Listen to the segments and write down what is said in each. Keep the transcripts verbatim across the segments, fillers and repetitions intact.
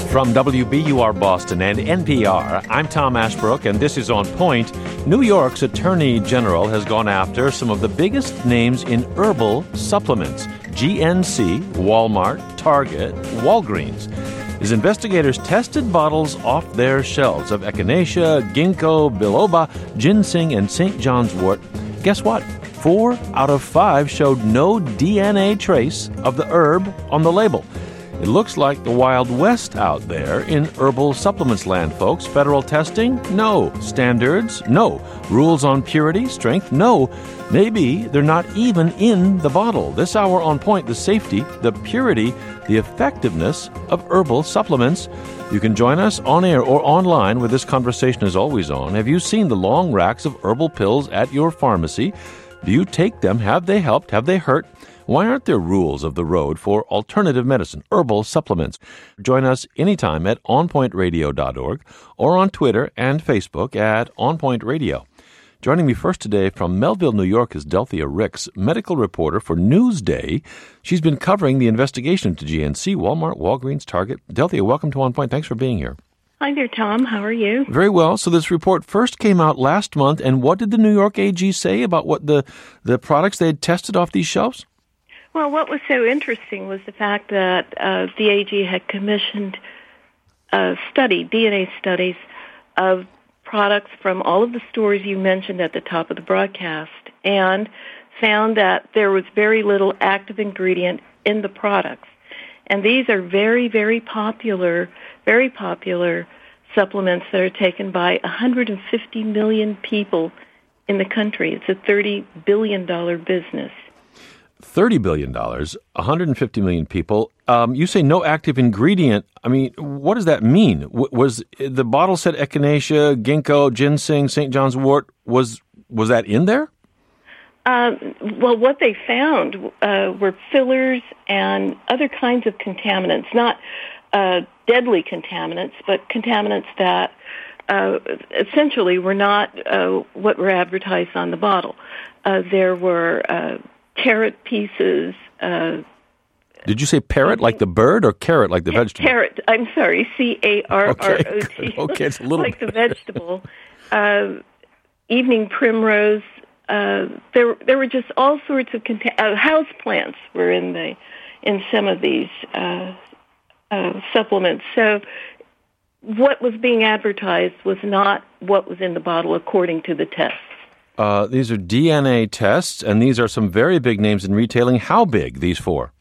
From W B U R Boston and N P R, I'm Tom Ashbrook, and this is On Point. New York's Attorney General has gone after some of the biggest names in herbal supplements: G N C, Walmart, Target, Walgreens. His investigators tested bottles off their shelves of echinacea, ginkgo biloba, ginseng, and Saint John's wort. Guess what? Four out of five showed no D N A trace of the herb on the label. It looks like the Wild West out there in herbal supplements land, folks. Federal testing? No. Standards? No. Rules on purity, strength? No. Maybe they're not even in the bottle. This hour On Point, the safety, the purity, the effectiveness of herbal supplements. You can join us on air or online where this conversation is always on. Have you seen the long racks of herbal pills at your pharmacy? Do you take them? Have they helped? Have they hurt? Why aren't there rules of the road for alternative medicine, herbal supplements? Join us anytime at on point radio dot org or on Twitter and Facebook at On Point Radio. Joining me first today from Melville, New York is Delthea Ricks, medical reporter for Newsday. She's been covering the investigation into G N C, Walmart, Walgreens, Target. Delthea, welcome to On Point. Thanks for being here. Hi there, Tom. How are you? Very well. So this report first came out last month, and what did the New York A G say about what the, the products they had tested off these shelves? Well, what was so interesting was the fact that uh, the A G had commissioned a study, D N A studies, of products from all of the stores you mentioned at the top of the broadcast, and found that there was very little active ingredient in the products. And these are very, very popular, very popular supplements that are taken by one hundred fifty million people in the country. It's a thirty billion dollars business. thirty billion dollars, one hundred fifty million people. Um, you say no active ingredient. I mean, what does that mean? W- was the bottle said echinacea, ginkgo, ginseng, Saint John's wort? Was was that in there? Uh, well, what they found uh, were fillers and other kinds of contaminants, not uh, deadly contaminants, but contaminants that uh, essentially were not uh, what were advertised on the bottle. Uh, there were uh, carrot pieces. Uh, Did you say parrot like the bird or carrot like the vegetable? Carrot. I'm sorry, C A R R O T. Okay, okay, it's a little like the vegetable. Uh, evening primrose. Uh, there, there were just all sorts of conta- uh, house plants were in the in some of these uh, uh, supplements. So, what was being advertised was not what was in the bottle, according to the tests. Uh, these are D N A tests, and these are some very big names in retailing. How big, these four?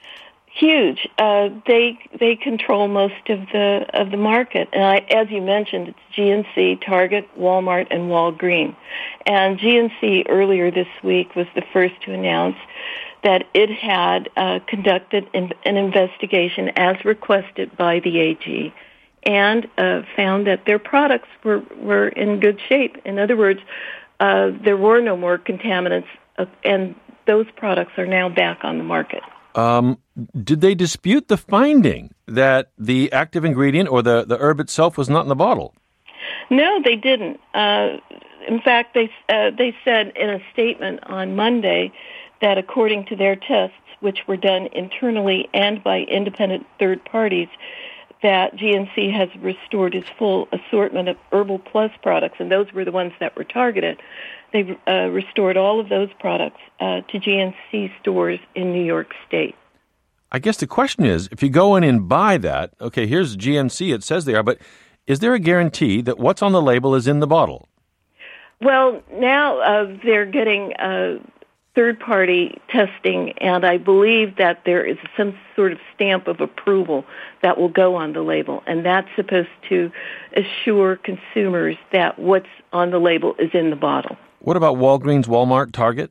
Huge. Uh, they they control most of the of the market, and I, as you mentioned, it's G N C, Target, Walmart, and Walgreens. And G N C earlier this week was the first to announce that it had uh, conducted in, an investigation as requested by the A G, and uh, found that their products were were in good shape. In other words, uh, there were no more contaminants, uh, and those products are now back on the market. Um, did they dispute the finding that the active ingredient or the, the herb itself was not in the bottle? No, they didn't. Uh, in fact, they uh, they said in a statement on Monday that according to their tests, which were done internally and by independent third parties, that G N C has restored its full assortment of Herbal Plus products, and those were the ones that were targeted. They've uh, restored all of those products uh, to G N C stores in New York State. I guess the question is, if you go in and buy that, okay, here's G N C, it says they are, but is there a guarantee that what's on the label is in the bottle? Well, now uh, they're getting uh, third-party testing, and I believe that there is some sort of stamp of approval that will go on the label, and that's supposed to assure consumers that what's on the label is in the bottle. What about Walgreens, Walmart, Target?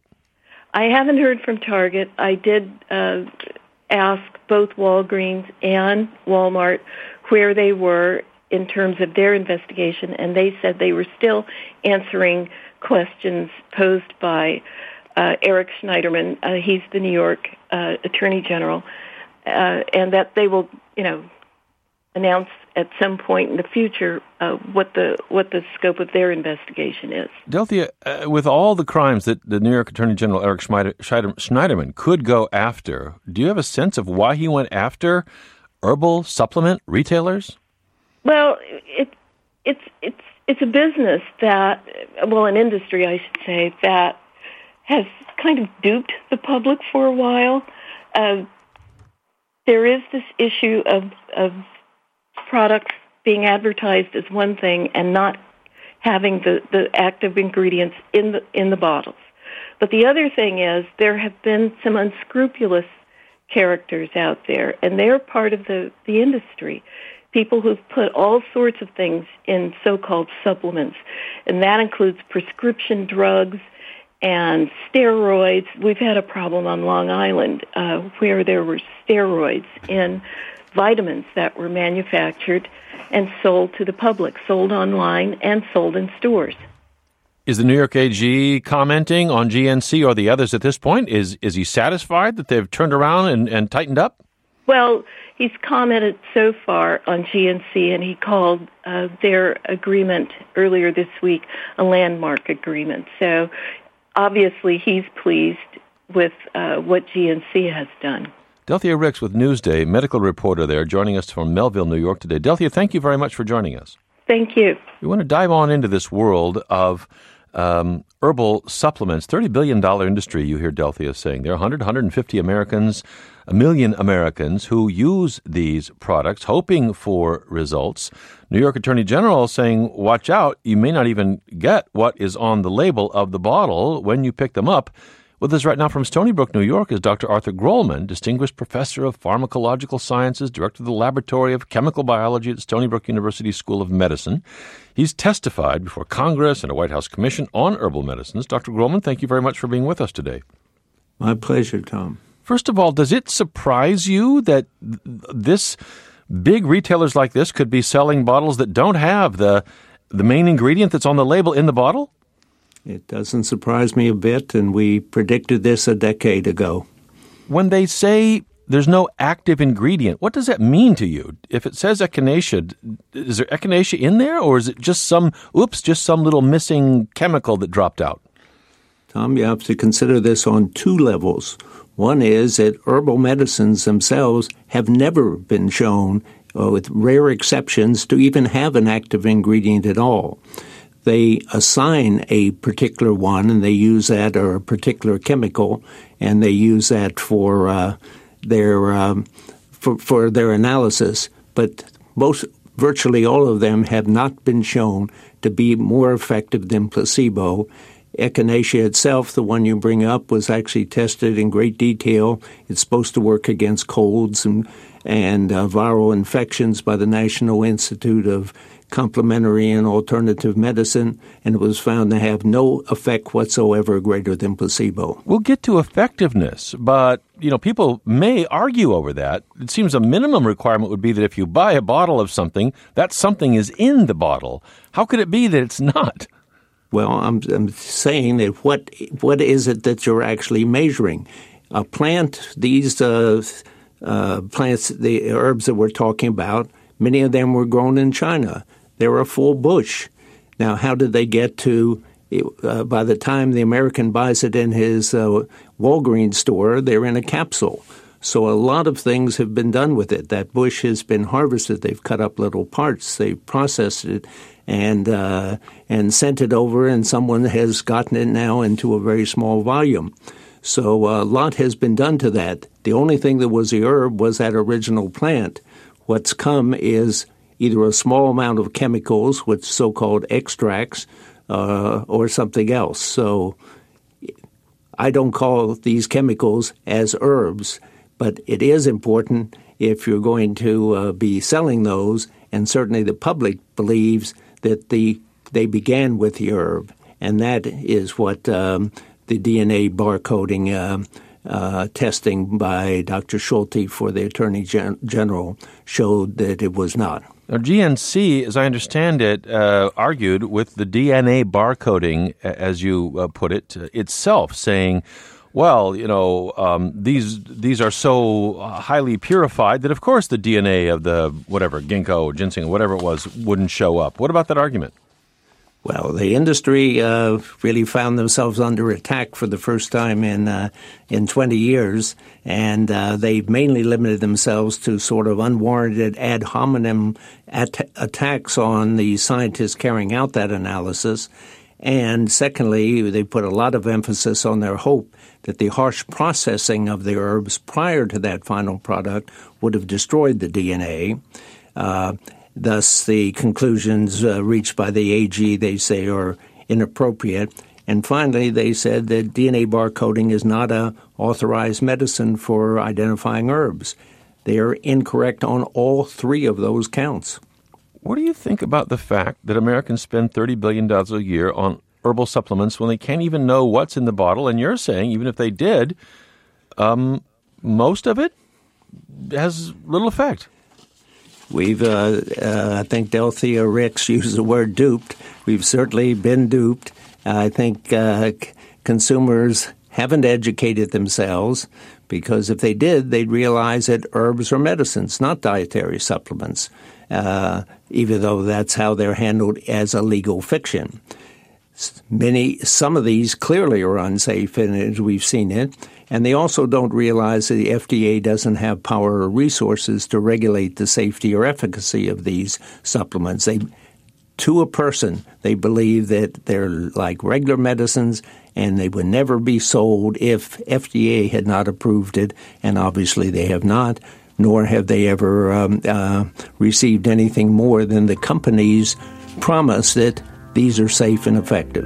I haven't heard from Target. I did uh, ask both Walgreens and Walmart where they were in terms of their investigation, and they said they were still answering questions posed by uh, Eric Schneiderman. Uh, he's the New York uh, Attorney General, uh, and that they will, you know, announce at some point in the future uh, what the what the scope of their investigation is. Delthea, uh, with all the crimes that the New York Attorney General Eric Schneider, Schneiderman could go after, do you have a sense of why he went after herbal supplement retailers? Well, it, it's it's it's a business that, well, an industry, I should say, that has kind of duped the public for a while. Uh, there is this issue of of products being advertised as one thing and not having the, the active ingredients in the in the bottles. But the other thing is there have been some unscrupulous characters out there, and they're part of the, the industry. People who've put all sorts of things in so-called supplements, and that includes prescription drugs and steroids. We've had a problem on Long Island uh, where there were steroids in vitamins that were manufactured and sold to the public, sold online and sold in stores. Is the New York A G commenting on G N C or the others at this point? Is is he satisfied that they've turned around and, and tightened up? Well, he's commented so far on G N C, and he called uh, their agreement earlier this week a landmark agreement. So obviously he's pleased with uh, what G N C has done. Delthea Ricks with Newsday, medical reporter there, joining us from Melville, New York today. Delthea, thank you very much for joining us. Thank you. We want to dive on into this world of um, herbal supplements. thirty billion dollars industry, you hear Delthea saying. There are one hundred, one hundred fifty Americans, a million Americans who use these products, hoping for results. New York Attorney General saying, watch out, you may not even get what is on the label of the bottle when you pick them up. With us right now from Stony Brook, New York, is Doctor Arthur Grollman, Distinguished Professor of Pharmacological Sciences, Director of the Laboratory of Chemical Biology at Stony Brook University School of Medicine. He's testified before Congress and a White House commission on herbal medicines. Doctor Grollman, thank you very much for being with us today. My pleasure, Tom. First of all, does it surprise you that th- this big retailers like this could be selling bottles that don't have the the main ingredient that's on the label in the bottle? It doesn't surprise me a bit, and we predicted this a decade ago. When they say there's no active ingredient, what does that mean to you? If it says echinacea, is there echinacea in there, or is it just some, oops, just some little missing chemical that dropped out? Tom, you have to consider this on two levels. One is that herbal medicines themselves have never been shown, uh, with rare exceptions, to even have an active ingredient at all. They assign a particular one, and they use that, or a particular chemical, and they use that for uh, their um, for, for their analysis. But most, virtually all of them have not been shown to be more effective than placebo. Echinacea itself, the one you bring up, was actually tested in great detail. It's supposed to work against colds and and uh, viral infections by the National Institute of Complementary and Alternative Medicine, and it was found to have no effect whatsoever greater than placebo. We'll get to effectiveness, but, you know, people may argue over that. It seems a minimum requirement would be that if you buy a bottle of something, that something is in the bottle. How could it be that it's not? Well, I'm, I'm saying that what what is it that you're actually measuring? A plant, these uh, uh, plants, the herbs that we're talking about, many of them were grown in China. They were a full bush. Now, how did they get to, uh, by the time the American buys it in his uh, Walgreens store, they're in a capsule. So a lot of things have been done with it. That bush has been harvested. They've cut up little parts. They've processed it and uh, and sent it over, and someone has gotten it now into a very small volume. So a lot has been done to that. The only thing that was the herb was that original plant. What's come is either a small amount of chemicals, with so-called extracts, uh, or something else. So I don't call these chemicals as herbs, but it is important if you're going to uh, be selling those, and certainly the public believes that the they began with the herb, and that is what um, the D N A barcoding uh, uh, testing by Doctor Schulte for the Attorney Gen- General showed that it was not. Now, G N C, as I understand it, uh, argued with the D N A barcoding, as you uh, put it, uh, itself, saying, well, you know, um, these these are so highly purified that, of course, the D N A of the whatever, ginkgo, ginseng, whatever it was, wouldn't show up. What about that argument? Well, the industry uh, really found themselves under attack for the first time in uh, in twenty years, and uh, they mainly limited themselves to sort of unwarranted ad hominem at- attacks on the scientists carrying out that analysis. And secondly, they put a lot of emphasis on their hope that the harsh processing of the herbs prior to that final product would have destroyed the D N A. Uh, thus, the conclusions uh, reached by the A G, they say, are inappropriate. And finally, they said that D N A barcoding is not a authorized medicine for identifying herbs. They are incorrect on all three of those counts. What do you think about the fact that Americans spend thirty billion dollars a year on herbal supplements when they can't even know what's in the bottle? And you're saying, even if they did, um, most of it has little effect. We've, uh, uh, I think Delthea Ricks used the word duped. We've certainly been duped. I think uh, c- consumers haven't educated themselves, because if they did, they'd realize that herbs are medicines, not dietary supplements, uh, even though that's how they're handled as a legal fiction. Many, some of these clearly are unsafe, and as we've seen it, and they also don't realize that the F D A doesn't have power or resources to regulate the safety or efficacy of these supplements. They, to a person, they believe that they're like regular medicines, and they would never be sold if F D A had not approved it, and obviously they have not, nor have they ever um, uh, received anything more than the company's promise that these are safe and effective.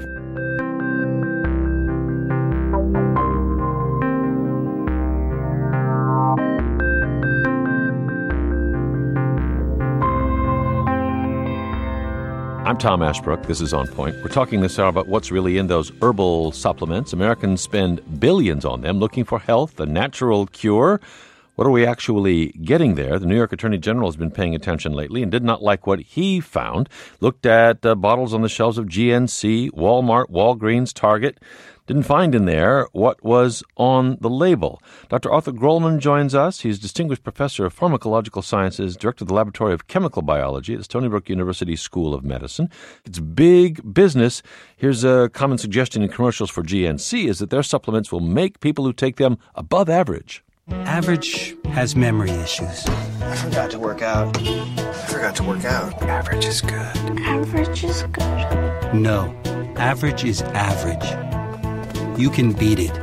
I'm Tom Ashbrook. This is On Point. We're talking this hour about what's really in those herbal supplements. Americans spend billions on them looking for health, a natural cure. What are we actually getting there? The New York Attorney General has been paying attention lately and did not like what he found. Looked at uh, bottles on the shelves of G N C, Walmart, Walgreens, Target. Didn't find in there what was on the label. Doctor Arthur Grollman joins us. He's Distinguished Professor of Pharmacological Sciences, Director of the Laboratory of Chemical Biology at the Stony Brook University School of Medicine. It's big business. Here's a common suggestion in commercials for G N C is that their supplements will make people who take them above average. Average has memory issues. I forgot to work out. I forgot to work out. Average is good. Average is good. No, average is average. You can beat it.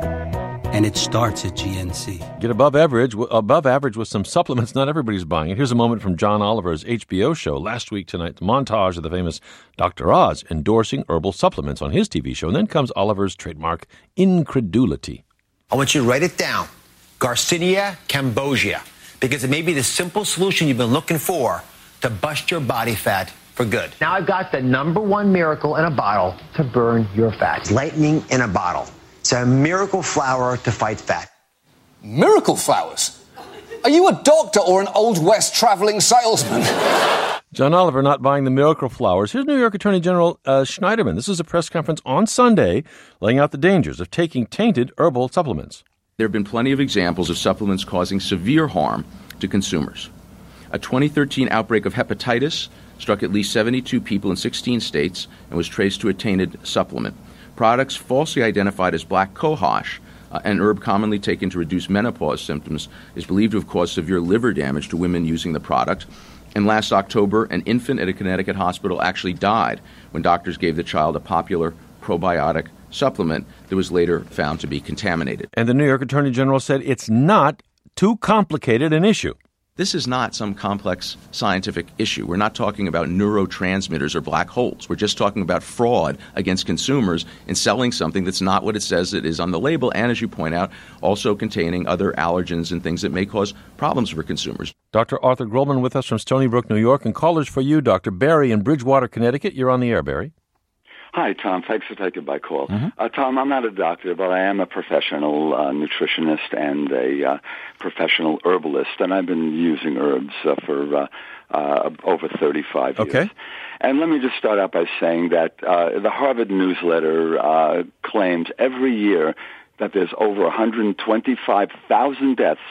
And it starts at G N C. Get above average, above average with some supplements not everybody's buying it. Here's a moment from John Oliver's H B O show last week tonight, the montage of the famous Doctor Oz endorsing herbal supplements on his T V show. And then comes Oliver's trademark incredulity. I want you to write it down. Garcinia cambogia, because it may be the simple solution you've been looking for to bust your body fat for good. Now I've got the number one miracle in a bottle to burn your fat. Lightning in a bottle. It's a miracle flower to fight fat. Miracle flowers? Are you a doctor or an Old West traveling salesman? John Oliver not buying the miracle flowers. Here's New York Attorney General uh, Schneiderman. This is a press conference on Sunday laying out the dangers of taking tainted herbal supplements. There have been plenty of examples of supplements causing severe harm to consumers. A twenty thirteen outbreak of hepatitis struck at least seventy-two people in sixteen states and was traced to a tainted supplement. Products falsely identified as black cohosh, uh, an herb commonly taken to reduce menopause symptoms, is believed to have caused severe liver damage to women using the product. And last October, an infant at a Connecticut hospital actually died when doctors gave the child a popular probiotic supplement that was later found to be contaminated. And the New York Attorney General said it's not too complicated an issue. This is not some complex scientific issue. We're not talking about neurotransmitters or black holes. We're just talking about fraud against consumers in selling something that's not what it says it is on the label, and as you point out, also containing other allergens and things that may cause problems for consumers. Doctor Arthur Grollman with us from Stony Brook, New York, and callers for you, Doctor Barry in Bridgewater, Connecticut. You're on the air, Barry. Hi, Tom. Thanks for taking my call. Mm-hmm. Uh, Tom, I'm not a doctor, but I am a professional uh, nutritionist and a uh, professional herbalist, and I've been using herbs uh, for uh, uh, over thirty-five years. Okay. And let me just start out by saying that uh, the Harvard newsletter uh, claims every year that there's over one hundred twenty-five thousand deaths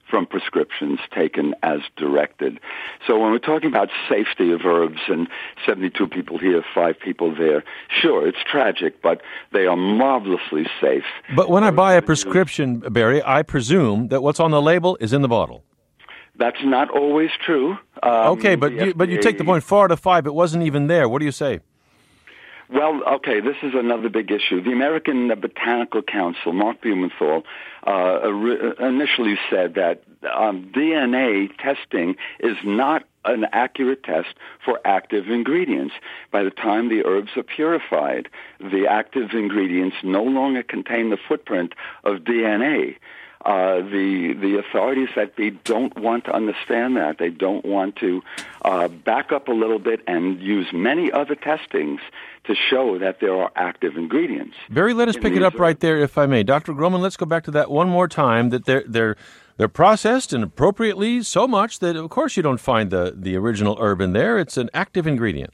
from prescriptions taken as directed. So when we're talking about safety of herbs and seventy-two people here, five people there, sure, it's tragic, but they are marvelously safe. But when I buy a prescription, Barry, I presume that what's on the label is in the bottle. That's not always true. Um, okay, but you, but you take the point four out of five. It wasn't even there. What do you say? Well, okay, this is another big issue. The American Botanical Council, Mark Blumenthal, uh, initially said that um, D N A testing is not an accurate test for active ingredients. By the time the herbs are purified, the active ingredients no longer contain the footprint of D N A. Uh, the the authorities at B don't want to understand that. They don't want to uh, back up a little bit and use many other testings to show that there are active ingredients. Barry, let us pick it up are, right there, if I may. Doctor Groman, let's go back to that one more time, that they're, they're, they're processed and appropriately so much that, of course, you don't find the, the original herb in there. It's an active ingredient.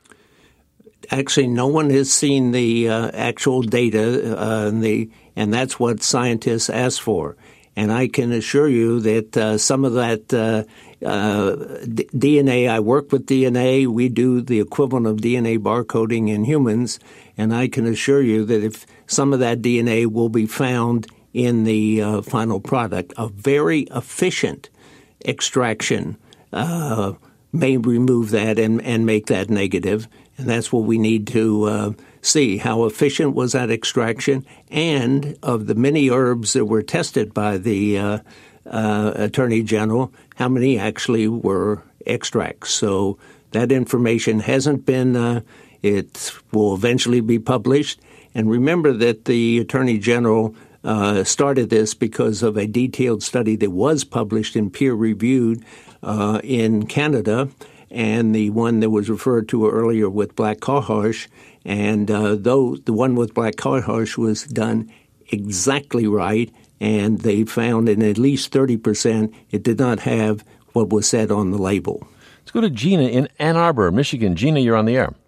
Actually, no one has seen the uh, actual data, uh, and, the, and that's what scientists ask for. And I can assure you that uh, some of that uh, uh, D- DNA, I work with D N A. We do the equivalent of D N A barcoding in humans. And I can assure you that if some of that D N A will be found in the uh, final product, a very efficient extraction uh, may remove that and, and make that negative. And that's what we need to uh, see. How efficient was that extraction? And of the many herbs that were tested by the uh, uh, Attorney General, how many actually were extracts? So that information hasn't been, uh, it will eventually be published. And remember that the Attorney General uh, started this because of a detailed study that was published and peer-reviewed uh, in Canada, and the one that was referred to earlier with black cohosh. And uh, though the one with black cohosh was done exactly right, and they found in at least thirty percent it did not have what was said on the label. Let's go to Gina in Ann Arbor, Michigan. Gina, you're on the air.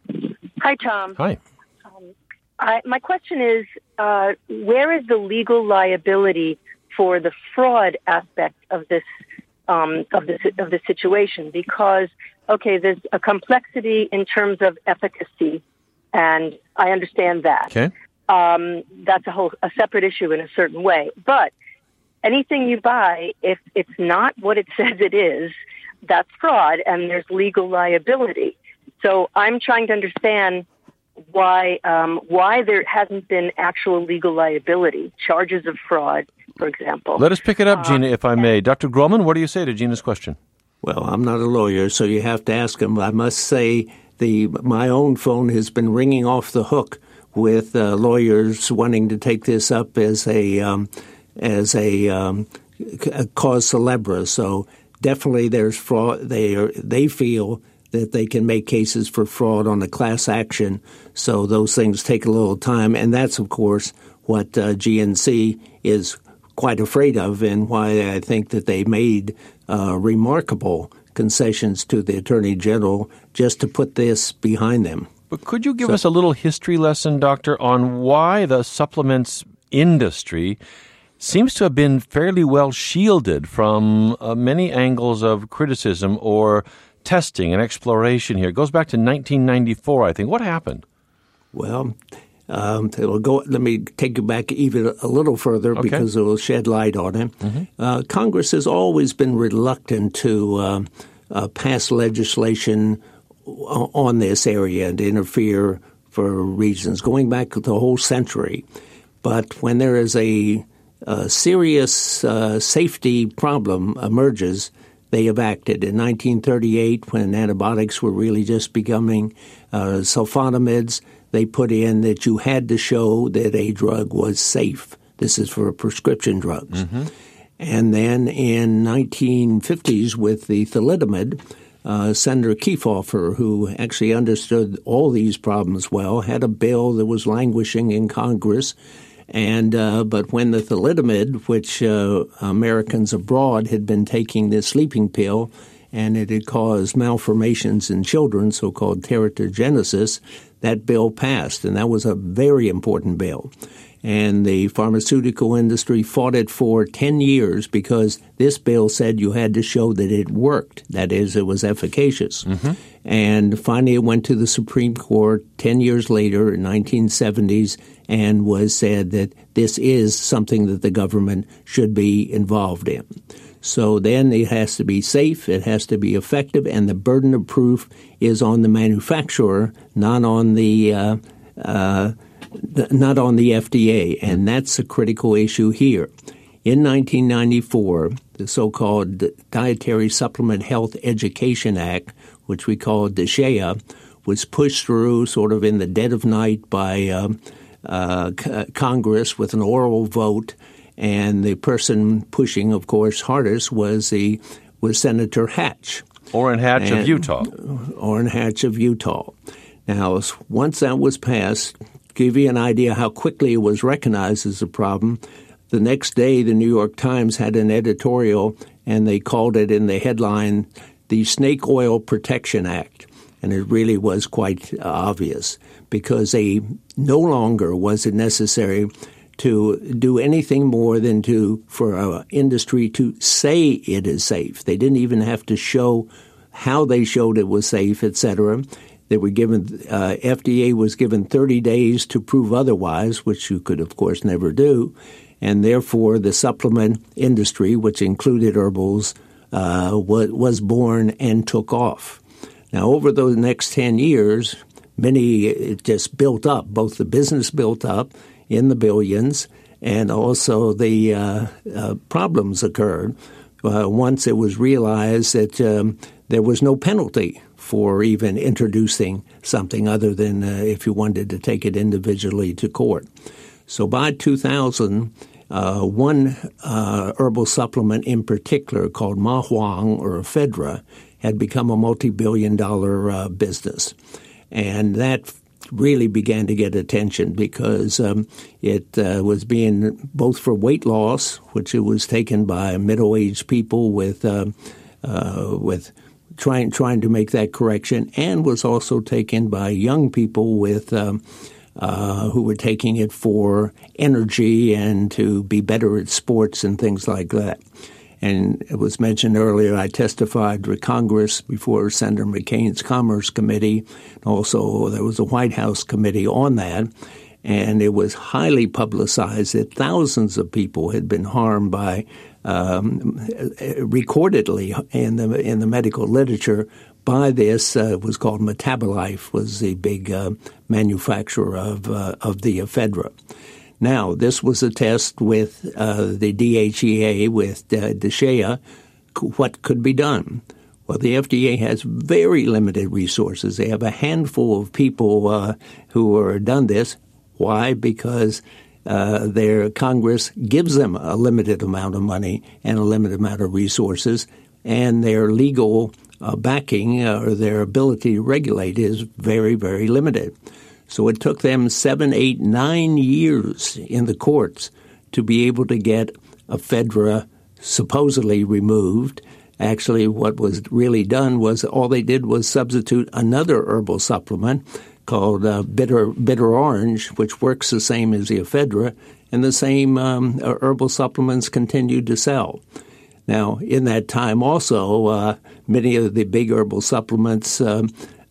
Hi, Tom. Hi. Um, I, my question is, uh, where is the legal liability for the fraud aspect of this Um, of the of the situation? Because, okay, there's a complexity in terms of efficacy, and I understand that. Okay. Um, that's a whole a separate issue in a certain way. But anything you buy, if it's not what it says it is, that's fraud, and there's legal liability. So I'm trying to understand why um, why there hasn't been actual legal liability, charges of fraud, for example. Let us pick it up, Gina, if I may. Doctor Groman, what do you say to Gina's question? Well, I'm not a lawyer, so you have to ask him. I must say the my own phone has been ringing off the hook with uh, lawyers wanting to take this up as a um, as a, um, a cause célèbre. So definitely there's fraud. They are, they feel that they can make cases for fraud on a class action. So those things take a little time. And that's, of course, what uh, G N C is quite afraid of, and why I think that they made uh, remarkable concessions to the Attorney General just to put this behind them. But could you give so, us a little history lesson, Doctor, on why the supplements industry seems to have been fairly well shielded from uh, many angles of criticism or testing and exploration here? It goes back to nineteen ninety-four, I think. What happened? Well, um, it'll go. Let me take you back even a little further okay. because it will shed light on it. Mm-hmm. Uh, Congress has always been reluctant to uh, uh, pass legislation on this area and interfere for reasons going back the whole century. But when there is a, a serious uh, safety problem emerges, they have acted. In nineteen thirty-eight, when antibiotics were really just becoming uh, sulfonamides, they put in that you had to show that a drug was safe. This is for prescription drugs. Mm-hmm. And then in nineteen fifties with the thalidomide, uh, Senator Kefauver, who actually understood all these problems well, had a bill that was languishing in Congress. And uh, but when the thalidomide, which uh, Americans abroad had been taking this sleeping pill, and it had caused malformations in children, so-called teratogenesis, that bill passed, and that was a very important bill. And the pharmaceutical industry fought it for ten years because this bill said you had to show that it worked. That is, it was efficacious. Mm-hmm. And finally it went to the Supreme Court ten years later in nineteen seventies and was said that this is something that the government should be involved in. So then it has to be safe, it has to be effective, and the burden of proof is on the manufacturer, not on the uh, uh, not on the F D A, and that's a critical issue here. In nineteen ninety-four, the so-called Dietary Supplement Health Education Act, which we call D S H E A, was pushed through sort of in the dead of night by uh, uh, c- Congress with an oral vote. And the person pushing, of course, hardest was the was Senator Hatch. Orrin Hatch and, of Utah. Orrin Hatch of Utah. Now, once that was passed, to give you an idea how quickly it was recognized as a problem, the next day the New York Times had an editorial, and they called it in the headline, the Snake Oil Protection Act. And it really was quite obvious because they no longer was it necessary to do anything more than to for our industry to say it is safe. They didn't even have to show how they showed it was safe, et cetera. They were given uh, F D A was given thirty days to prove otherwise, which you could, of course, never do. And therefore, the supplement industry, which included herbals, uh, was, was born and took off. Now, over those next ten years, many it just built up. Both the business built up in the billions, and also the uh, uh, problems occurred uh, once it was realized that um, there was no penalty for even introducing something other than uh, if you wanted to take it individually to court. So by two thousand, uh, one uh, herbal supplement in particular called Ma Huang or Ephedra had become a multi-billion dollar uh, business. And that really began to get attention because um, it uh, was being both for weight loss, which it was taken by middle-aged people with uh, uh, with trying trying to make that correction, and was also taken by young people with um, uh, who were taking it for energy and to be better at sports and things like that. And it was mentioned earlier, I testified to Congress before Senator McCain's Commerce Committee. Also, there was a White House committee on that. And it was highly publicized that thousands of people had been harmed by, um, recordedly in the in the medical literature, by this. Uh, it was called Metabolife, was the big uh, manufacturer of uh, of the ephedra. Now, this was a test with uh, the D H E A, with uh, D S H E A. What could be done? Well, the F D A has very limited resources. They have a handful of people uh, who are done this. Why? Because uh, their Congress gives them a limited amount of money and a limited amount of resources, and their legal uh, backing uh, or their ability to regulate is very, very limited. So it took them seven, eight, nine years in the courts to be able to get ephedra supposedly removed. Actually, what was really done was all they did was substitute another herbal supplement called uh, bitter bitter orange, which works the same as the ephedra, and the same um, herbal supplements continued to sell. Now, in that time also, uh, many of the big herbal supplements um,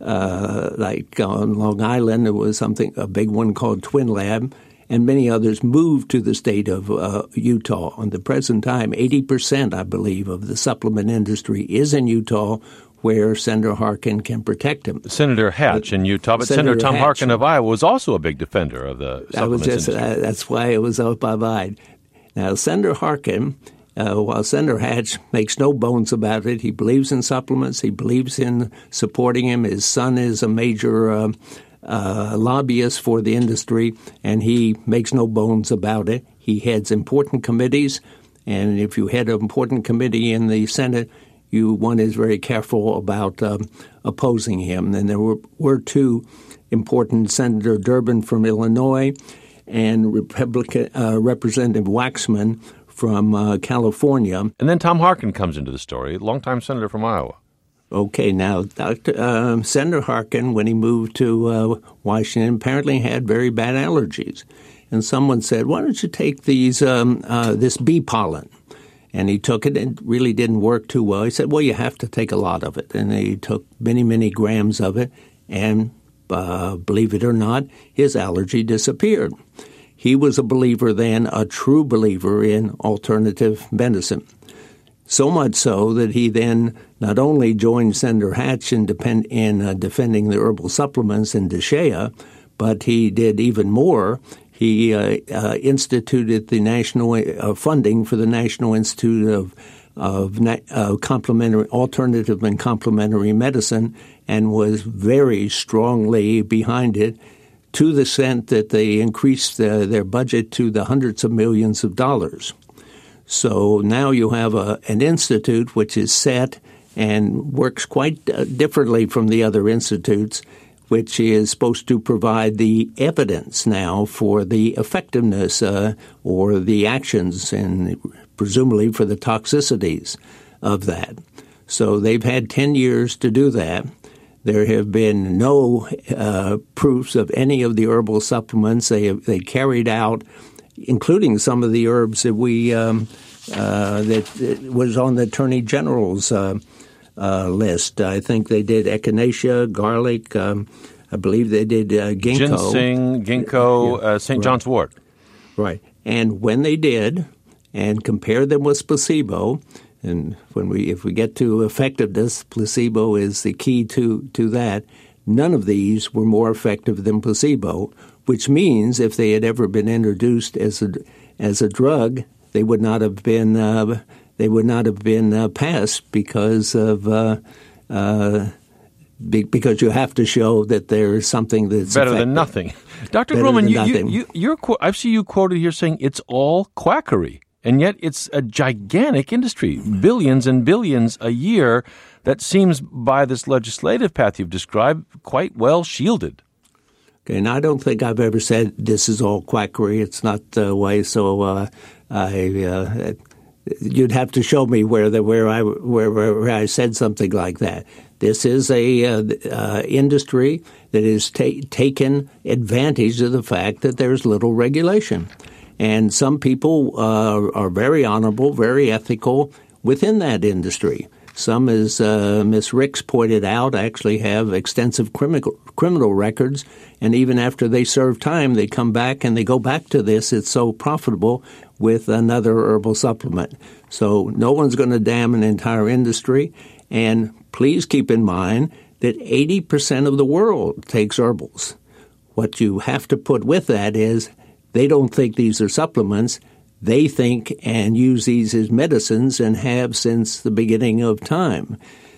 Uh, like on Long Island, there was something, a big one called Twin Lab, and many others moved to the state of uh, Utah. On the present time, eighty percent, I believe, of the supplement industry is in Utah, where Senator Harkin can protect him. Senator Hatch in Utah, but Senator, Senator Tom Hatch, Harkin of Iowa was also a big defender of the supplements I was just, industry. Uh, that's why it was up I vied. Now, Senator Harkin, Uh, while Senator Hatch makes no bones about it, he believes in supplements. He believes in supporting him. His son is a major uh, uh, lobbyist for the industry, and he makes no bones about it. He heads important committees, and if you head an important committee in the Senate, you one is very careful about um, opposing him. And there were, were two important, Senator Durbin from Illinois and Republican uh, Representative Waxman from uh, California. And then Tom Harkin comes into the story, longtime senator from Iowa. Okay, now, Doctor Uh, Senator Harkin, when he moved to uh, Washington, apparently had very bad allergies. and someone said, why don't you take these um, uh, this bee pollen? And he took it, and it really didn't work too well. He said, well, you have to take a lot of it. And he took many, many grams of it, and uh, believe it or not, his allergy disappeared. He was a believer then, a true believer in alternative medicine. So much so that he then not only joined Senator Hatch in, depend, in uh, defending the herbal supplements in DSHEA, but he did even more. He uh, uh, instituted the national uh, funding for the National Institute of of uh, complementary, alternative and complementary medicine, and was very strongly behind it, to the extent that they increased uh, their budget to the hundreds of millions of dollars. So now you have a, an institute which is set and works quite uh, differently from the other institutes, which is supposed to provide the evidence now for the effectiveness uh, or the actions and presumably for the toxicities of that. So they've had ten years to do that. There have been no uh, proofs of any of the herbal supplements. They have, they carried out, including some of the herbs that we um, uh, that, that was on the Attorney General's uh, uh, list. I think they did echinacea, garlic. Um, I believe they did uh, ginkgo. Ginseng, ginkgo, yeah, uh, Saint right. John's wort. Right. And when they did, and compared them with placebo, and when we, if we get to effectiveness, placebo is the key to, to that. None of these were more effective than placebo, which means if they had ever been introduced as a as a drug, they would not have been uh, they would not have been uh, passed because of uh, uh, be, because you have to show that there is something that's better effective. than nothing. Doctor Better Groman, than you, nothing. you, you, you're, I see you quoted here saying it's all quackery. And yet it's a gigantic industry, billions and billions a year that seems by this legislative path you've described quite well shielded. Okay, and I don't think I've ever said this is all quackery. It's not the way. So uh, I, uh, you'd have to show me where the where I where, where I said something like that. This is a uh, uh, industry that has ta- taken advantage of the fact that there's little regulation. And some people uh, are very honorable, very ethical within that industry. Some, as uh, Miz Ricks pointed out, actually have extensive criminal criminal records. And even after they serve time, they come back and they go back to this. It's so profitable with another herbal supplement. So no one's going to damn an entire industry. And please keep in mind that eighty percent of the world takes herbals. What you have to put with that is they don't think these are supplements. They think and use these as medicines and have since the beginning of time.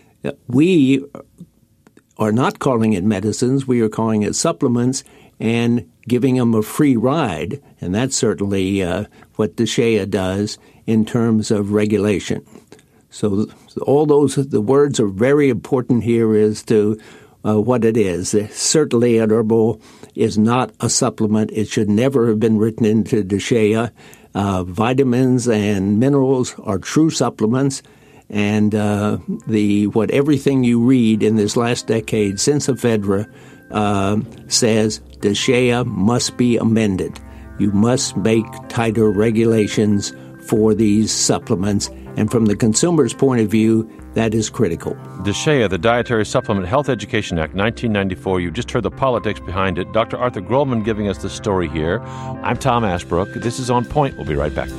We are not calling it medicines. We are calling it supplements and giving them a free ride. And that's certainly uh, what DSHEA does in terms of regulation. So all those, the words are very important here as to uh, what it is. Certainly an herbal is not a supplement. It should never have been written into DSHEA. Uh, vitamins and minerals are true supplements, and uh, the what everything you read in this last decade since ephedra uh, says DSHEA must be amended. You must make tighter regulations for these supplements, and from the consumer's point of view, that is critical. DSHEA, the Dietary Supplement Health Education Act, nineteen ninety-four. You just heard the politics behind it. Doctor Arthur Grolman giving us the story here. I'm Tom Ashbrook. This is On Point. We'll be right back.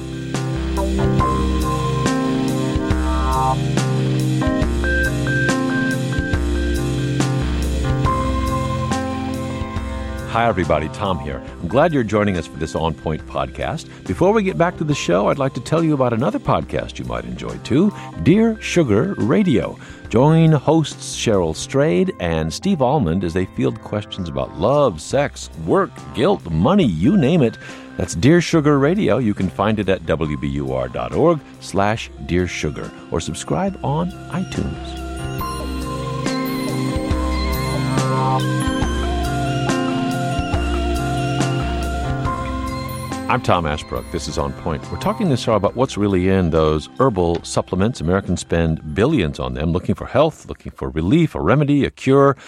Hi, everybody. Tom here. I'm glad you're joining us for this On Point podcast. Before we get back to the show, I'd like to tell you about another podcast you might enjoy, too, Dear Sugar Radio. Join hosts Cheryl Strayed and Steve Almond as they field questions about love, sex, work, guilt, money, you name it. That's Dear Sugar Radio. You can find it at W B U R dot org slash Dear Sugar or subscribe on iTunes. I'm Tom Ashbrook. This is On Point. We're talking this hour about what's really in those herbal supplements. Americans spend billions on them, looking for health, looking for relief, a remedy, a cure.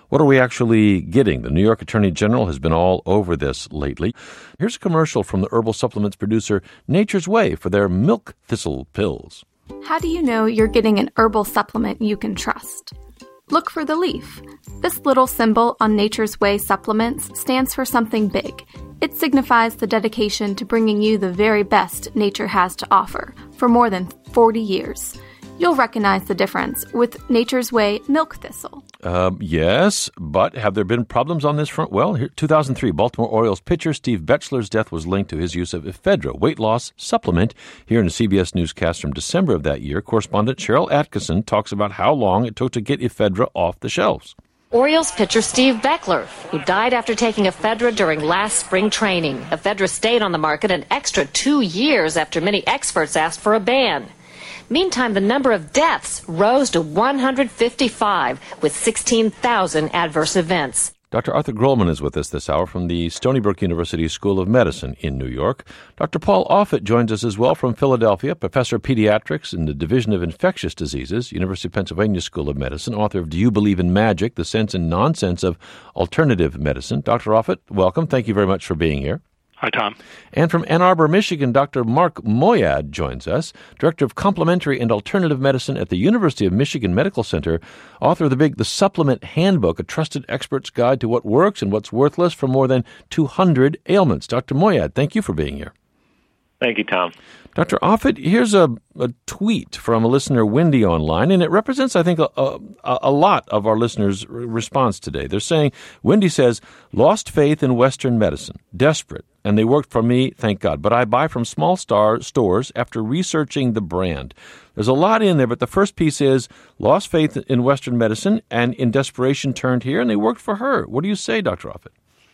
What are we actually getting? The New York Attorney General has been all over this lately. Here's a commercial from the herbal supplements producer Nature's Way for their milk thistle pills. How do you know you're getting an herbal supplement you can trust? Look for the leaf. This little symbol on Nature's Way supplements stands for something big. It signifies the dedication to bringing you the very best nature has to offer for more than forty years. You'll recognize the difference with Nature's Way milk thistle. Uh, yes, but have there been problems on this front? Well, here, two thousand three, Baltimore Orioles pitcher Steve Betzler's death was linked to his use of ephedra, weight loss supplement. Here in a C B S newscast from December of that year, correspondent Cheryl Atkinson talks about how long it took to get ephedra off the shelves. Orioles pitcher Steve Betzler, who died after taking ephedra during last spring training. Ephedra stayed on the market an extra two years after many experts asked for a ban. Meantime, the number of deaths rose to one hundred fifty-five, with sixteen thousand adverse events. Doctor Arthur Grolman is with us this hour from the Stony Brook University School of Medicine in New York. Doctor Paul Offit joins us as well from Philadelphia, professor of pediatrics in the Division of Infectious Diseases, University of Pennsylvania School of Medicine, author of Do You Believe in Magic? The Sense and Nonsense of Alternative Medicine. Doctor Offit, welcome. Thank you very much for being here. Hi, Tom. And from Ann Arbor, Michigan, Doctor Mark Moyad joins us, Director of Complementary and Alternative Medicine at the University of Michigan Medical Center, author of the big The Supplement Handbook, a trusted expert's guide to what works and what's worthless for more than two hundred ailments. Doctor Moyad, thank you for being here. Thank you, Tom. Doctor Offit, here's a, a tweet from a listener, Wendy, online, and it represents, I think, a, a, a lot of our listeners' response today. They're saying, Wendy says, lost faith in Western medicine, desperate, and they worked for me, thank God, but I buy from small star stores after researching the brand. There's a lot in there, but the first piece is lost faith in Western medicine and in desperation turned here, and they worked for her. What do you say, Doctor Offit?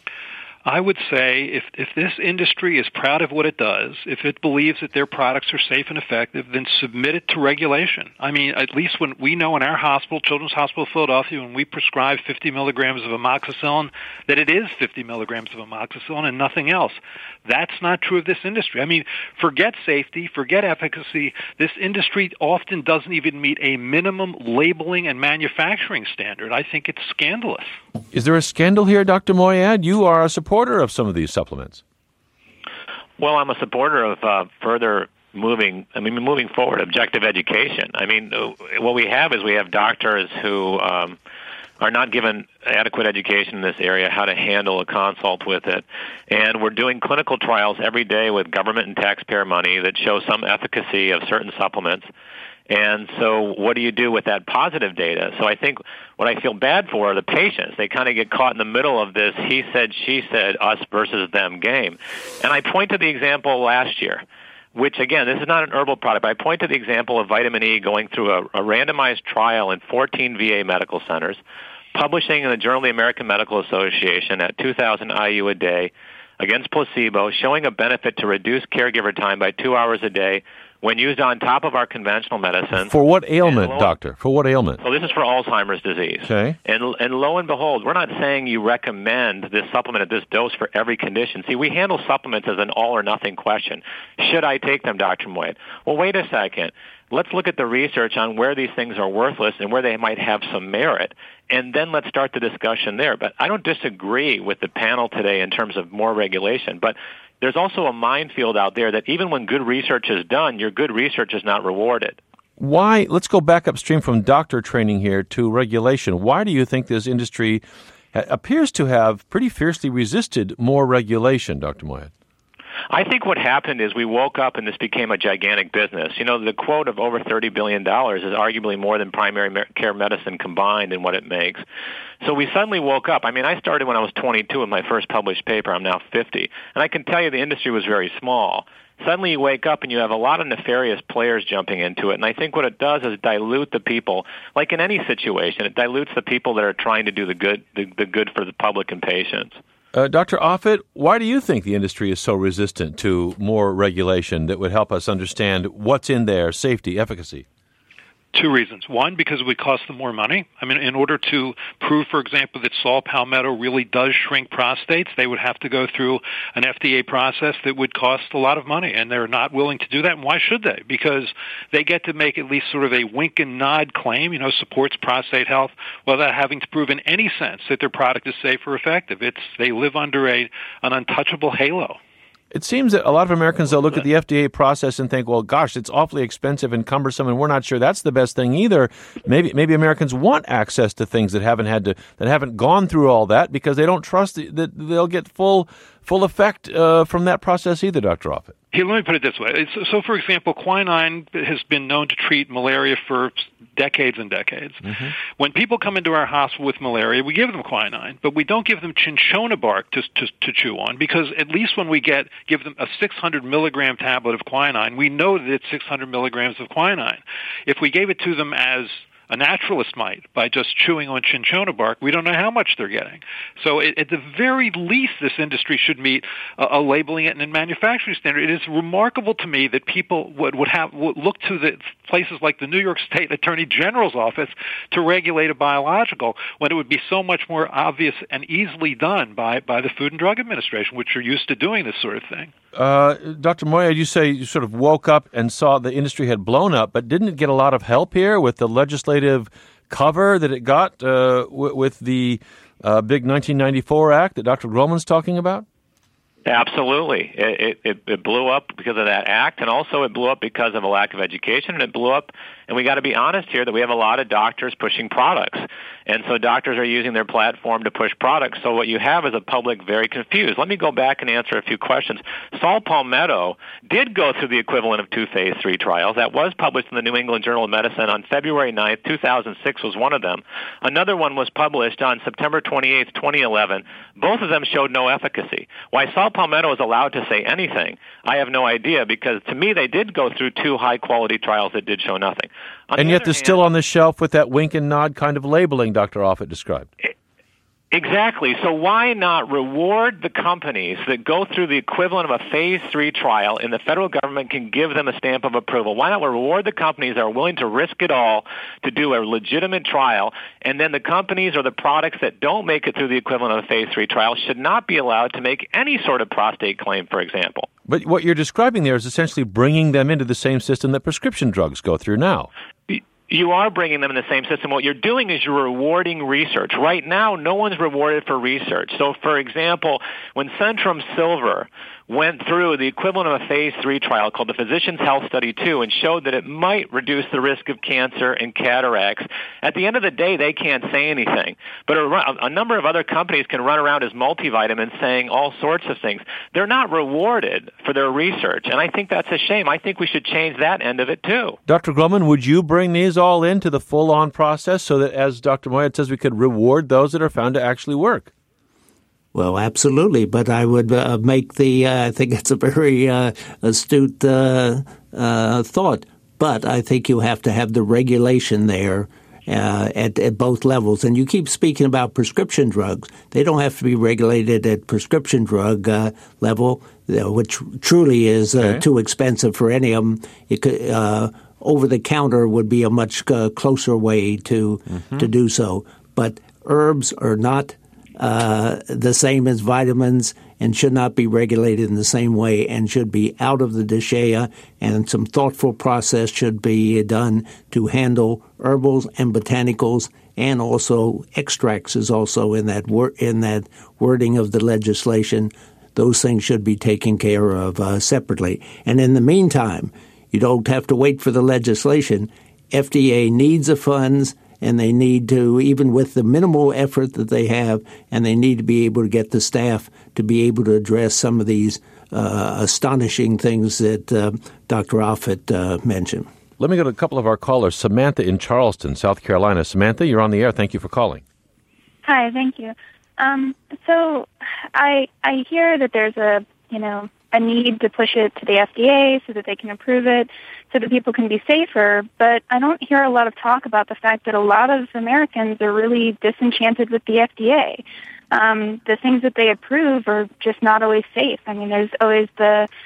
I would say if, if this industry is proud of what it does, if it believes that their products are safe and effective, then submit it to regulation. I mean, at least when we know in our hospital, Children's Hospital of Philadelphia, when we prescribe fifty milligrams of amoxicillin, that it is fifty milligrams of amoxicillin and nothing else. That's not true of this industry. I mean, forget safety, forget efficacy. This industry often doesn't even meet a minimum labeling and manufacturing standard. I think it's scandalous. Is there a scandal here, Doctor Moyad? You are a supporter of some of these supplements. Well, I'm a supporter of uh, further moving, I mean, moving forward, objective education. I mean, what we have is we have doctors who um, are not given adequate education in this area, how to handle a consult with it. And we're doing clinical trials every day with government and taxpayer money that show some efficacy of certain supplements. And so what do you do with that positive data? So I think what I feel bad for are the patients. They kind of get caught in the middle of this he said, she said, us versus them game. And I point to the example last year, which, again, this is not an herbal product, but I point to the example of vitamin E going through a, a randomized trial in fourteen V A medical centers, publishing in the Journal of the American Medical Association at two thousand I U a day against placebo, showing a benefit to reduce caregiver time by two hours a day when used on top of our conventional medicine. For what ailment, lo- doctor? For what ailment? So this is for Alzheimer's disease. Okay. And and lo and behold, we're not saying you recommend this supplement at this dose for every condition. See, we handle supplements as an all-or-nothing question. Should I take them, Doctor Moyad? Well, wait a second. Let's look at the research on where these things are worthless and where they might have some merit, and then let's start the discussion there. But I don't disagree with the panel today in terms of more regulation, but there's also a minefield out there that even when good research is done, your good research is not rewarded. Why? Let's go back upstream from doctor training here to regulation. Why do you think this industry ha- appears to have pretty fiercely resisted more regulation, Doctor Moyad? I think what happened is we woke up and this became a gigantic business. You know, the quote of over thirty billion dollars is arguably more than primary care medicine combined in what it makes. So we suddenly woke up. I mean, I started when I was twenty-two with my first published paper. I'm now fifty. And I can tell you the industry was very small. Suddenly you wake up and you have a lot of nefarious players jumping into it. And I think what it does is dilute the people. Like in any situation, it dilutes the people that are trying to do the good, the, the good for the public and patients. Uh, Doctor Offit, why do you think the industry is so resistant to more regulation that would help us understand what's in there, safety, efficacy? Two reasons. One, because it would cost them more money. I mean, in order to prove, for example, that Saw Palmetto really does shrink prostates, they would have to go through an F D A process that would cost a lot of money, and they're not willing to do that. And why should they? Because they get to make at least sort of a wink and nod claim, you know, supports prostate health, without having to prove in any sense that their product is safe or effective. It's they live under a an untouchable halo. It seems that a lot of Americans, they'll look at the F D A process and think, well, gosh, it's awfully expensive and cumbersome, and we're not sure that's the best thing either. Maybe maybe Americans want access to things that haven't had to that haven't gone through all that because they don't trust that they'll get full full effect uh, from that process either, Doctor Offit. Here, let me put it this way. So, so, for example, quinine has been known to treat malaria for decades and decades. Mm-hmm. When people come into our hospital with malaria, we give them quinine, but we don't give them cinchona bark to, to, to chew on, because at least when we get give them a six hundred milligram tablet of quinine, we know that it's six hundred milligrams of quinine. If we gave it to them as a naturalist might, by just chewing on cinchona bark, we don't know how much they're getting. So it, at the very least, this industry should meet a, a labeling and manufacturing standard. It is remarkable to me that people would, would have would look to the places like the New York State Attorney General's office to regulate a biological, when it would be so much more obvious and easily done by, by the Food and Drug Administration, which are used to doing this sort of thing. Uh, Doctor Moya, you say you sort of woke up and saw the industry had blown up, but didn't it get a lot of help here with the legislative cover that it got uh, w- with the uh, big nineteen ninety-four Act that Doctor Groman's talking about? Absolutely. It, it, it blew up because of that act, and also it blew up because of a lack of education, and it blew up, and we got to be honest here, that we have a lot of doctors pushing products. And so doctors are using their platform to push products. So what you have is a public very confused. Let me go back and answer a few questions. Saw Palmetto did go through the equivalent of two phase three trials. That was published in the New England Journal of Medicine on February ninth, two thousand six was one of them. Another one was published on September twenty-eighth, twenty eleven. Both of them showed no efficacy. Why Saw Palmetto is allowed to say anything, I have no idea, because to me they did go through two high-quality trials that did show nothing. On and the yet they're hand, still on the shelf with that wink and nod kind of labeling Doctor Offit described. Exactly. So why not reward the companies that go through the equivalent of a phase three trial, and the federal government can give them a stamp of approval? Why not reward the companies that are willing to risk it all to do a legitimate trial, and then the companies or the products that don't make it through the equivalent of a phase three trial should not be allowed to make any sort of prostate claim, for example? But what you're describing there is essentially bringing them into the same system that prescription drugs go through now. You are bringing them in the same system. What you're doing is you're rewarding research. Right now, no one's rewarded for research. So, for example, when Centrum Silver went through the equivalent of a phase three trial called the Physicians Health Study two and showed that it might reduce the risk of cancer and cataracts, at the end of the day, they can't say anything. But a, a number of other companies can run around as multivitamins saying all sorts of things. They're not rewarded for their research, and I think that's a shame. I think we should change that end of it, too. Doctor Groman, would you bring these all into the full-on process so that, as Doctor Moyet says, we could reward those that are found to actually work? Well, absolutely, but I would uh, make the, uh, I think it's a very uh, astute uh, uh, thought, but I think you have to have the regulation there uh, at, at both levels. And you keep speaking about prescription drugs. They don't have to be regulated at prescription drug uh, level, which truly is uh, okay. too expensive for any of them. It could, uh, over-the-counter would be a much uh, closer way to mm-hmm. to do so. But herbs are not Uh, the same as vitamins and should not be regulated in the same way and should be out of the D S H E A, and some thoughtful process should be done to handle herbals and botanicals, and also extracts is also in that wor- in that wording of the legislation. Those things should be taken care of uh, separately. And in the meantime, you don't have to wait for the legislation. F D A needs the funds, and they need to, even with the minimal effort that they have, and they need to be able to get the staff to be able to address some of these uh, astonishing things that uh, Doctor Offit uh, mentioned. Let me go to a couple of our callers. Samantha in Charleston, South Carolina. Samantha, you're on the air. Thank you for calling. Hi, thank you. Um, so I I hear that there's a, you know, a need to push it to the F D A so that they can approve it, so that people can be safer, but I don't hear a lot of talk about the fact that a lot of Americans are really disenchanted with the F D A. Um, the things that they approve are just not always safe. I mean, there's always the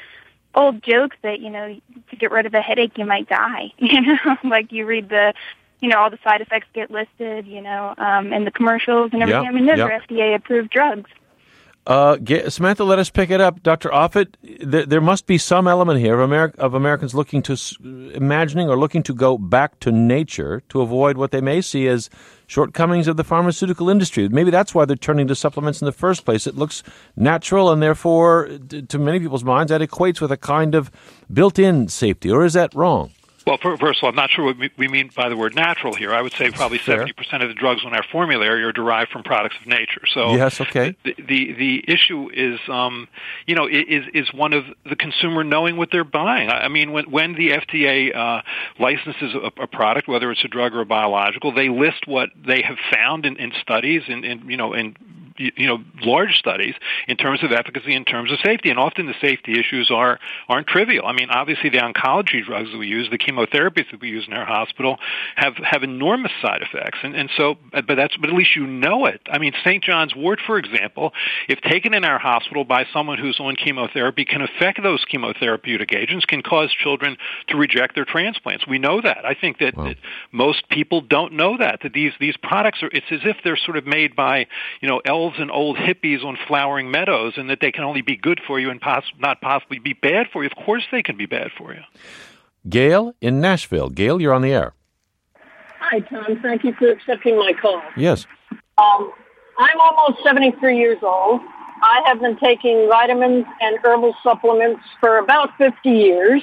old joke that, you know, to get rid of a headache, you might die. You know, like you read the, you know, all the side effects get listed, you know, um, in the commercials and everything. Yep, I mean, those yep. are F D A-approved drugs. Uh, Samantha, let us pick it up. Doctor Offit, there, there must be some element here of, Ameri- of Americans looking to, imagining or looking to go back to nature to avoid what they may see as shortcomings of the pharmaceutical industry. Maybe that's why they're turning to supplements in the first place. It looks natural, and therefore, to many people's minds, that equates with a kind of built-in safety. Or is that wrong? Well, first of all, I'm not sure what we mean by the word natural here. I would say probably Fair. seventy percent of the drugs on our formulary are derived from products of nature. So yes, okay. The the, the issue is, um, you know, is is one of the consumer knowing what they're buying. I mean, when when the F D A uh, licenses a, a product, whether it's a drug or a biological, they list what they have found in, in studies and, and you know in you know, large studies in terms of efficacy, in terms of safety, and often the safety issues are aren't trivial. I mean, obviously the oncology drugs that we use, the chemotherapies that we use in our hospital, have, have enormous side effects, and and so, but that's but at least you know it. I mean, Saint John's Wort, for example, if taken in our hospital by someone who's on chemotherapy, can affect those chemotherapeutic agents, can cause children to reject their transplants. We know that. I think that, wow. that most people don't know that that these these products are. It's as if they're sort of made by you know elves and old hippies on flowering meadows, and that they can only be good for you and poss- not possibly be bad for you. Of course they can be bad for you. Gail in Nashville. Gail, you're on the air. Hi, Tom. Thank you for accepting my call. Yes. Um, I'm almost seventy-three years old. I have been taking vitamins and herbal supplements for about fifty years.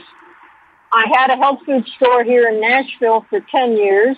I had a health food store here in Nashville for ten years.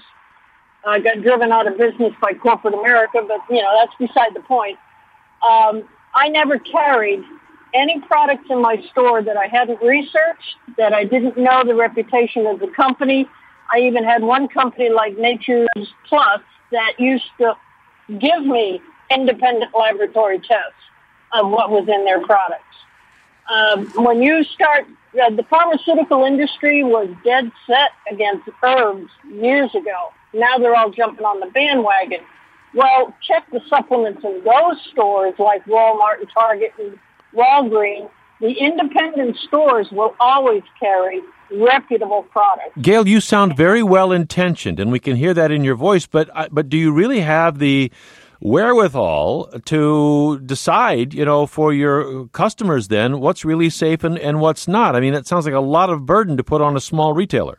I got driven out of business by corporate America, but, you know, that's beside the point. Um, I never carried any products in my store that I hadn't researched, that I didn't know the reputation of the company. I even had one company like Nature's Plus that used to give me independent laboratory tests of what was in their products. Um, when you start, uh, the pharmaceutical industry was dead set against herbs years ago. Now they're all jumping on the bandwagon. Well, check the supplements in those stores like Walmart and Target and Walgreens. The independent stores will always carry reputable products. Gail, you sound very well-intentioned, and we can hear that in your voice, but but do you really have the wherewithal to decide, you know, for your customers then, what's really safe and, and what's not? I mean, it sounds like a lot of burden to put on a small retailer.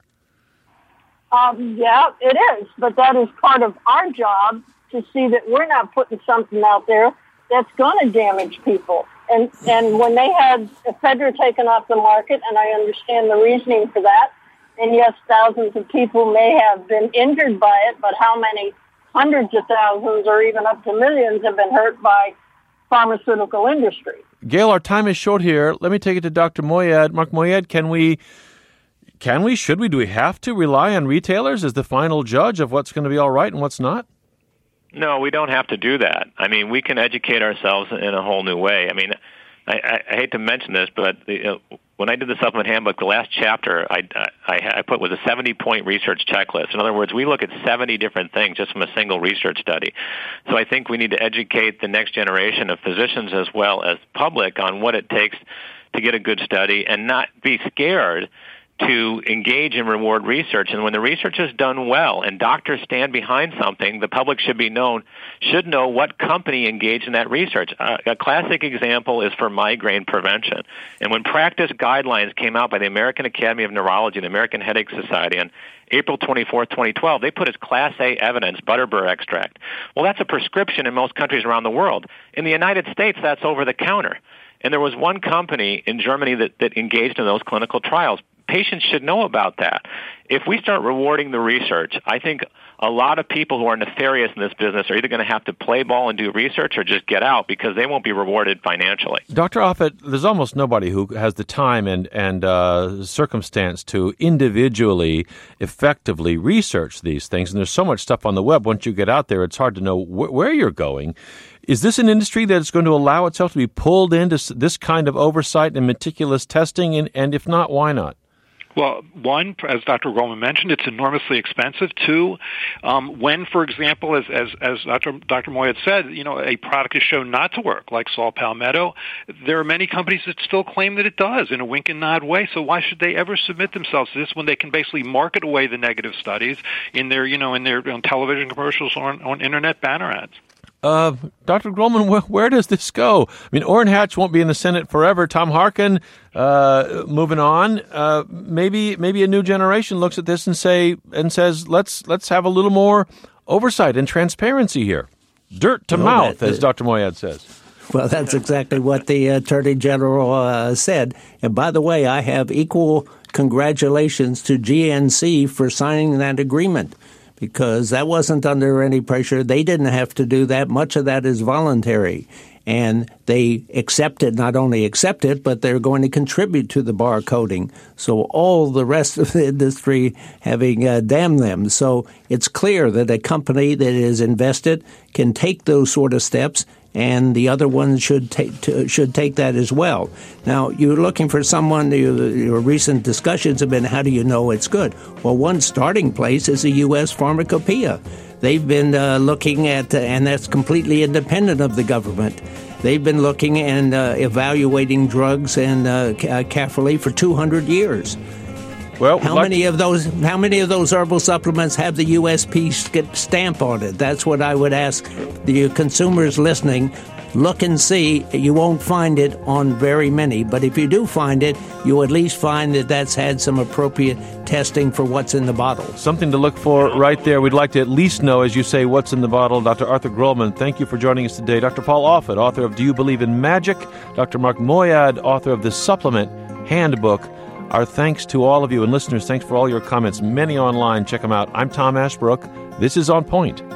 Um, yeah, it is, but that is part of our job to see that we're not putting something out there that's going to damage people. And and when they had ephedra taken off the market, and I understand the reasoning for that, and yes, thousands of people may have been injured by it, but how many hundreds of thousands or even up to millions have been hurt by pharmaceutical industry? Gail, our time is short here. Let me take it to Doctor Moayed. Mark Moayed, can we... Can we, should we, do we have to rely on retailers as the final judge of what's going to be all right and what's not? No, we don't have to do that. I mean, we can educate ourselves in a whole new way. I mean, I, I, I hate to mention this, but the, uh, when I did the supplement handbook, the last chapter I, I, I put was a seventy-point research checklist. In other words, we look at seventy different things just from a single research study. So I think we need to educate the next generation of physicians as well as public on what it takes to get a good study and not be scared to engage and reward research. And when the research is done well and doctors stand behind something, the public should be known, should know what company engaged in that research. Uh, a classic example is for migraine prevention. And when practice guidelines came out by the American Academy of Neurology and the American Headache Society on April twenty-fourth, twenty twelve, they put as Class A evidence butterbur extract. Well, that's a prescription in most countries around the world. In the United States, that's over the counter. And there was one company in Germany that, that engaged in those clinical trials. Patients should know about that. If we start rewarding the research, I think a lot of people who are nefarious in this business are either going to have to play ball and do research or just get out because they won't be rewarded financially. Doctor Offit, there's almost nobody who has the time and, and uh, circumstance to individually, effectively research these things. And there's so much stuff on the web. Once you get out there, it's hard to know wh- where you're going. Is this an industry that's going to allow itself to be pulled into this kind of oversight and meticulous testing? And, and if not, why not? Well, one, as Doctor Goldman mentioned, it's enormously expensive. Two, um, when, for example, as as, as Doctor Doctor Moyad said, you know, a product is shown not to work, like Saw Palmetto, there are many companies that still claim that it does in a wink and nod way. So why should they ever submit themselves to this when they can basically market away the negative studies in their, you know, in their on television commercials or on, on internet banner ads? Uh, Doctor Grollman, where, where does this go? I mean, Orrin Hatch won't be in the Senate forever. Tom Harkin, uh, moving on. Uh, maybe maybe a new generation looks at this and say and says, let's let's have a little more oversight and transparency here. Dirt to well, mouth, that, as Doctor Moyad says. Well, that's exactly what the Attorney General uh, said. And by the way, I have equal congratulations to G N C for signing that agreement, because that wasn't under any pressure. They didn't have to do that. Much of that is voluntary. And they accepted, not only accept it, but they're going to contribute to the barcoding. So all the rest of the industry having uh, damned them. So it's clear that a company that is invested can take those sort of steps, and the other ones should take to, should take that as well. Now, you're looking for someone, your, your recent discussions have been, how do you know it's good? Well, one starting place is the U S Pharmacopoeia. They've been uh, looking at, uh, and that's completely independent of the government. They've been looking and uh, evaluating drugs and uh, carefully for two hundred years. Well, how like- many of those? How many of those herbal supplements have the U S P stamp on it? That's what I would ask the consumers listening. Look and see. You won't find it on very many, but if you do find it, you at least find that that's had some appropriate testing for what's in the bottle. Something to look for right there. We'd like to at least know, as you say, what's in the bottle. Doctor Arthur Grollman, thank you for joining us today. Doctor Paul Offit, author of Do You Believe in Magic? Doctor Mark Moyad, author of the Supplement Handbook. Our thanks to all of you, and listeners, thanks for all your comments. Many online. Check them out. I'm Tom Ashbrook. This is On Point.